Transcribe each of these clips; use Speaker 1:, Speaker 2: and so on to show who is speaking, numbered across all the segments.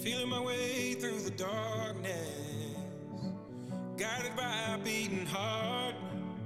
Speaker 1: Feeling my way through the darkness, guided by a beating heart.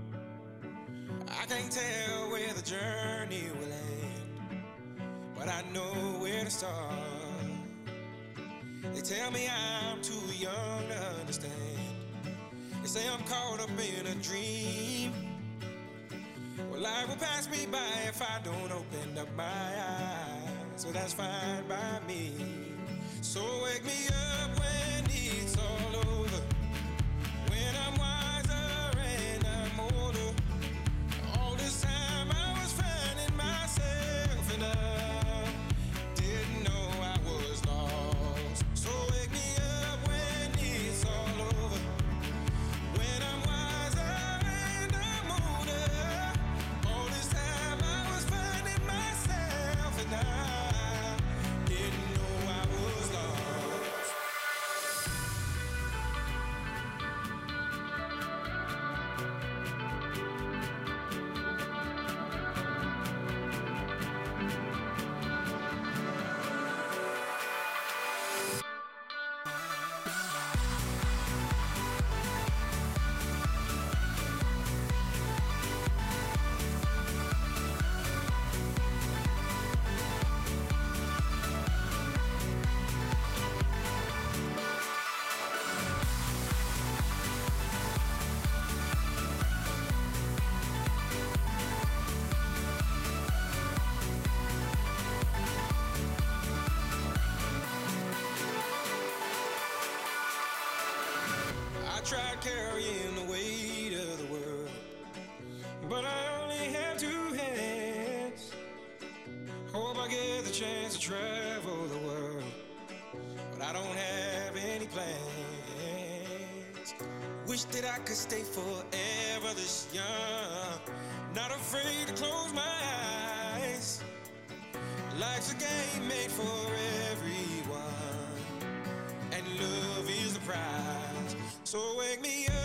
Speaker 1: I can't tell where the journey will end, but I know where to start. They tell me I'm too young to understand. They say I'm caught up in a dream. Well, life will pass me by if I don't open up my eyes. So that's fine by me. So wake me up when it's all over, when I'm wiser and I'm older. All this time I was finding myself and I didn't know I was lost. So wake me up when it's all over, when I'm wiser and I'm older. All this time I was finding myself and I didn't know I was lost. I tried carrying the weight of the world, but I only have two hands. Hope I get the chance to travel the world, but I don't have any plans. Wish that I could stay forever this young, not afraid to close my eyes. Life's a game made for everyone, and love is the prize. So wake me up